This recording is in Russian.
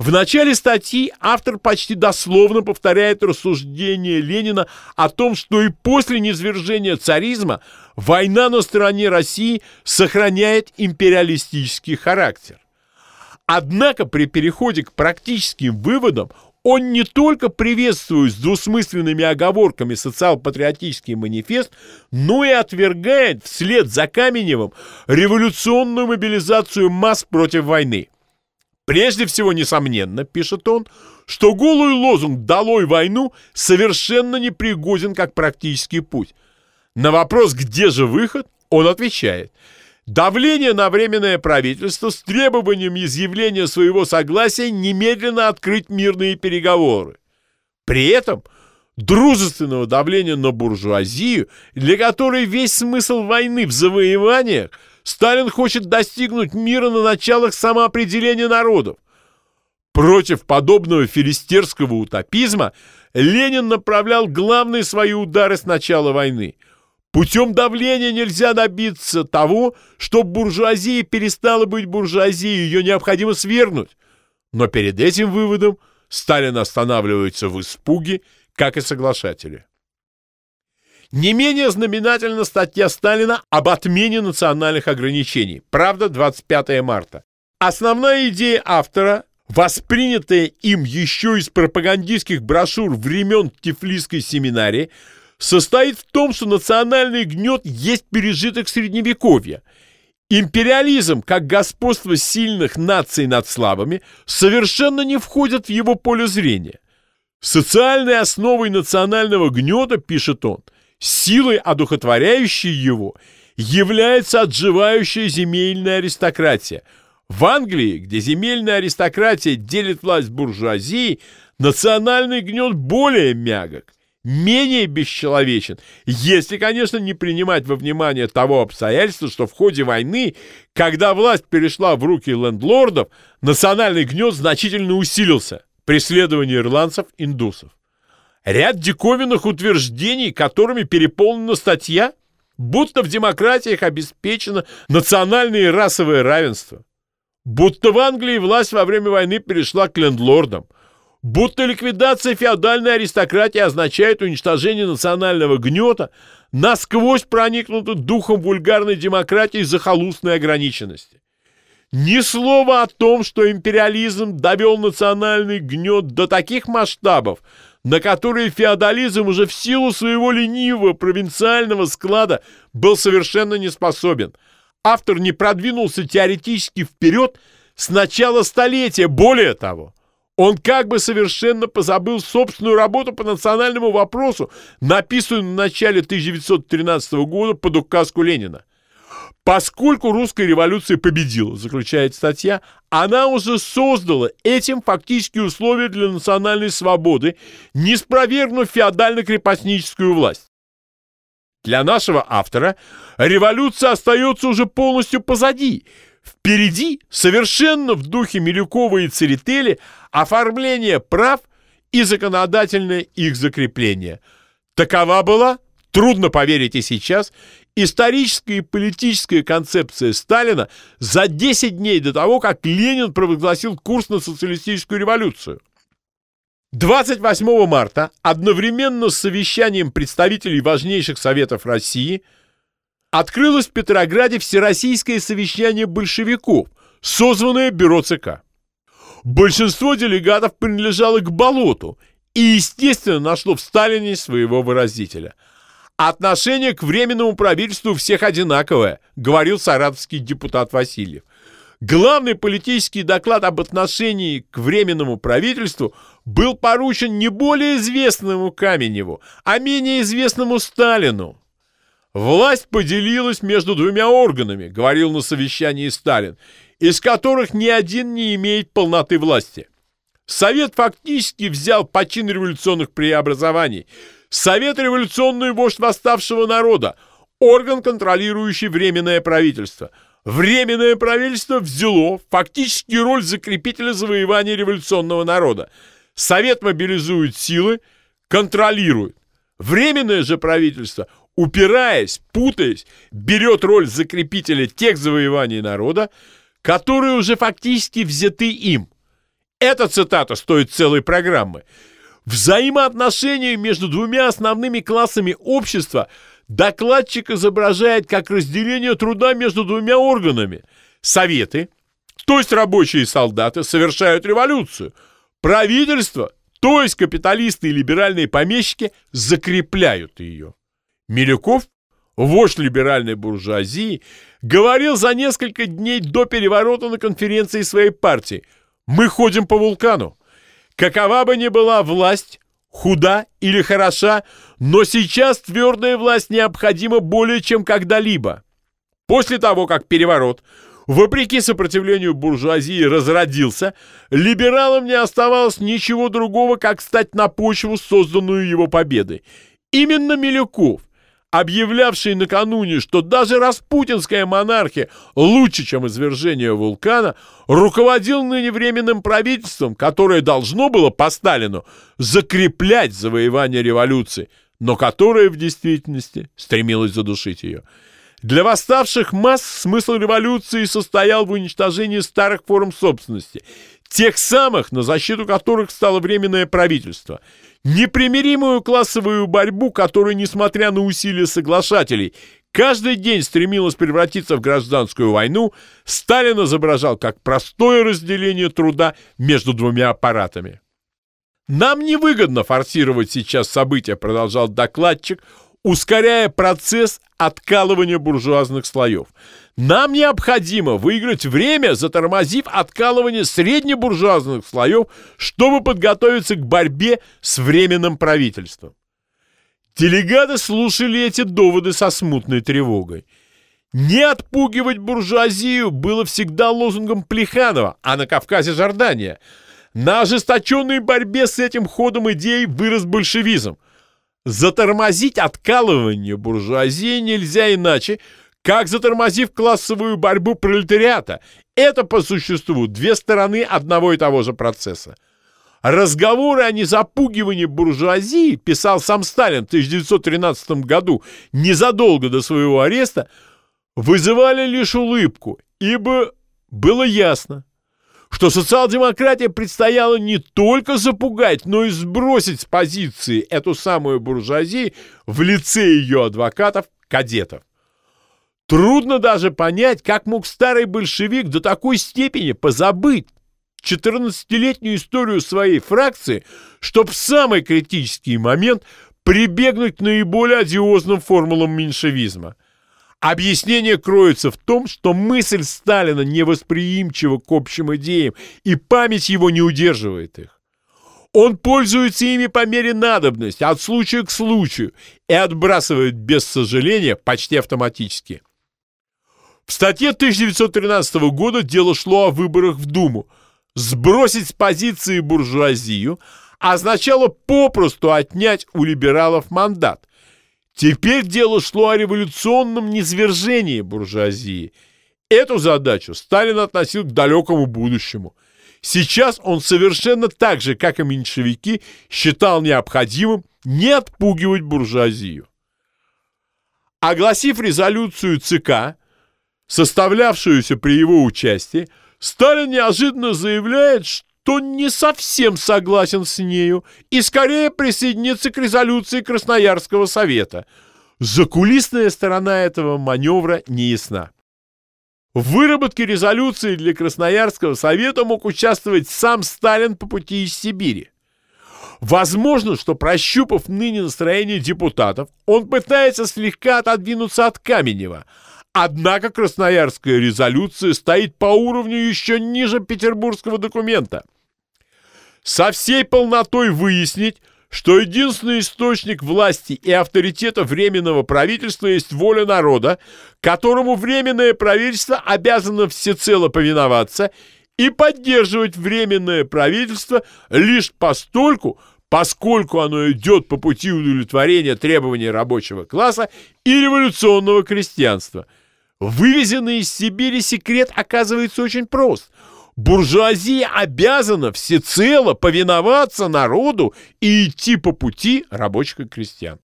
В начале статьи автор почти дословно повторяет рассуждение Ленина о том, что и после низвержения царизма война на стороне России сохраняет империалистический характер. Однако при переходе к практическим выводам он не только приветствует с двусмысленными оговорками социал-патриотический манифест, но и отвергает вслед за Каменевым революционную мобилизацию масс против войны. Прежде всего, несомненно, пишет он, что голый лозунг «Долой войну» совершенно непригоден как практический путь. На вопрос «Где же выход?» он отвечает: давление на Временное правительство с требованием изъявления своего согласия немедленно открыть мирные переговоры. При этом дружественного давления на буржуазию, для которой весь смысл войны в завоеваниях, Сталин хочет достигнуть мира на началах самоопределения народов. Против подобного филистерского утопизма Ленин направлял главные свои удары с начала войны. Путем давления нельзя добиться того, чтобы буржуазия перестала быть буржуазией, ее необходимо свергнуть. Но перед этим выводом Сталин останавливается в испуге, как и соглашатели. Не менее знаменательна статья Сталина об отмене национальных ограничений. Правда, 25 марта. Основная идея автора, воспринятая им еще из пропагандистских брошюр времен Тифлисской семинарии, состоит в том, что национальный гнет есть пережиток Средневековья. Империализм, как господство сильных наций над слабыми, совершенно не входит в его поле зрения. Социальной основой национального гнета, пишет он, силой, одухотворяющей его, является отживающая земельная аристократия. В Англии, где земельная аристократия делит власть буржуазии, национальный гнет более мягок, менее бесчеловечен, если, конечно, не принимать во внимание того обстоятельства, что в ходе войны, когда власть перешла в руки лендлордов, национальный гнет значительно усилился. Преследование ирландцев-индусов. Ряд диковинных утверждений, которыми переполнена статья, будто в демократиях обеспечено национальное и расовое равенство, будто в Англии власть во время войны перешла к лендлордам, будто ликвидация феодальной аристократии означает уничтожение национального гнета, насквозь проникнуты духом вульгарной демократии и захолустной ограниченности. Ни слова о том, что империализм довел национальный гнет до таких масштабов, на которые феодализм уже в силу своего ленивого провинциального склада был совершенно не способен. Автор не продвинулся теоретически вперед с начала столетия. Более того, он как бы совершенно позабыл собственную работу по национальному вопросу, написанную в начале 1913 года под указку Ленина. Поскольку русская революция победила, заключает статья, она уже создала этим фактические условия для национальной свободы, не спровергнув феодально-крепостническую власть. Для нашего автора революция остается уже полностью позади. Впереди, совершенно в духе Милюкова и Церетели, оформление прав и законодательное их закрепление. Такова была, трудно поверить и сейчас, историческая и политическая концепция Сталина за 10 дней до того, как Ленин провозгласил курс на социалистическую революцию. 28 марта, одновременно с совещанием представителей важнейших советов России, открылось в Петрограде Всероссийское совещание большевиков, созванное Бюро ЦК. Большинство делегатов принадлежало к болоту и, естественно, нашло в Сталине своего выразителя. «Отношение к Временному правительству всех одинаковое», говорил саратовский депутат Васильев. Главный политический доклад об отношении к Временному правительству был поручен не более известному Каменеву, а менее известному Сталину. «Власть поделилась между двумя органами», говорил на совещании Сталин, из которых ни один не имеет полноты власти. Совет фактически взял почин революционных преобразований. Совет — революционный вождь восставшего народа, орган, контролирующий Временное правительство. Временное правительство взяло фактически роль закрепителя завоевания революционного народа. Совет мобилизует силы, контролирует. Временное же правительство, упираясь, путаясь, берет роль закрепителя тех завоеваний народа, которые уже фактически взяты им. Эта цитата стоит целой программы. Взаимоотношения между двумя основными классами общества докладчик изображает как разделение труда между двумя органами. Советы, то есть рабочие и солдаты, совершают революцию. Правительство, то есть капиталисты и либеральные помещики, закрепляют ее. Милюков, вождь либеральной буржуазии, говорил за несколько дней до переворота на конференции своей партии: «Мы ходим по вулкану. Какова бы ни была власть, худа или хороша, но сейчас твердая власть необходима более чем когда-либо». После того, как переворот, вопреки сопротивлению буржуазии, разродился, либералам не оставалось ничего другого, как стать на почву, созданную его победой. Именно Милюков, объявлявший накануне, что даже распутинская монархия лучше, чем извержение вулкана, руководил ныне временным правительством, которое должно было по Сталину закреплять завоевание революции, но которое в действительности стремилось задушить ее. Для восставших масс смысл революции состоял в уничтожении старых форм собственности, тех самых, на защиту которых стало временное правительство. Непримиримую классовую борьбу, которая, несмотря на усилия соглашателей, каждый день стремилась превратиться в гражданскую войну, Сталин изображал как простое разделение труда между двумя аппаратами. «Нам невыгодно форсировать сейчас события», — продолжал докладчик, ускоряя процесс откалывания буржуазных слоев. «Нам необходимо выиграть время, затормозив откалывание среднебуржуазных слоев, чтобы подготовиться к борьбе с временным правительством». Делегаты слушали эти доводы со смутной тревогой. Не отпугивать буржуазию было всегда лозунгом Плеханова, а на Кавказе — Жордания. На ожесточенной борьбе с этим ходом идей вырос большевизм. Затормозить откалывание буржуазии нельзя иначе, как затормозив классовую борьбу пролетариата. Это, по существу, две стороны одного и того же процесса. Разговоры о незапугивании буржуазии, писал сам Сталин в 1913 году, незадолго до своего ареста, вызывали лишь улыбку, ибо было ясно, что социал-демократии предстояло не только запугать, но и сбросить с позиции эту самую буржуазию в лице ее адвокатов-кадетов. Трудно даже понять, как мог старый большевик до такой степени позабыть 14-летнюю историю своей фракции, чтобы в самый критический момент прибегнуть к наиболее одиозным формулам меньшевизма. Объяснение кроется в том, что мысль Сталина невосприимчива к общим идеям, и память его не удерживает их. Он пользуется ими по мере надобности, от случая к случаю, и отбрасывает без сожаления почти автоматически. В статье 1913 года дело шло о выборах в Думу. Сбросить с позиции буржуазию означало попросту отнять у либералов мандат. Теперь дело шло о революционном низвержении буржуазии. Эту задачу Сталин относил к далекому будущему. Сейчас он совершенно так же, как и меньшевики, считал необходимым не отпугивать буржуазию. Огласив резолюцию ЦК, составлявшуюся при его участии, Сталин неожиданно заявляет, что не совсем согласен с нею и скорее присоединится к резолюции Красноярского совета. Закулисная сторона этого маневра не ясна. В выработке резолюции для Красноярского совета мог участвовать сам Сталин по пути из Сибири. Возможно, что, прощупав ныне настроение депутатов, он пытается слегка отодвинуться от Каменева. Однако Красноярская резолюция стоит по уровню еще ниже петербургского документа. Со всей полнотой выяснить, что единственный источник власти и авторитета Временного правительства есть воля народа, которому Временное правительство обязано всецело повиноваться и поддерживать Временное правительство лишь постольку, поскольку оно идет по пути удовлетворения требований рабочего класса и революционного крестьянства. Вывезенный из Сибири секрет оказывается очень прост. Буржуазия обязана всецело повиноваться народу и идти по пути рабочих и крестьян.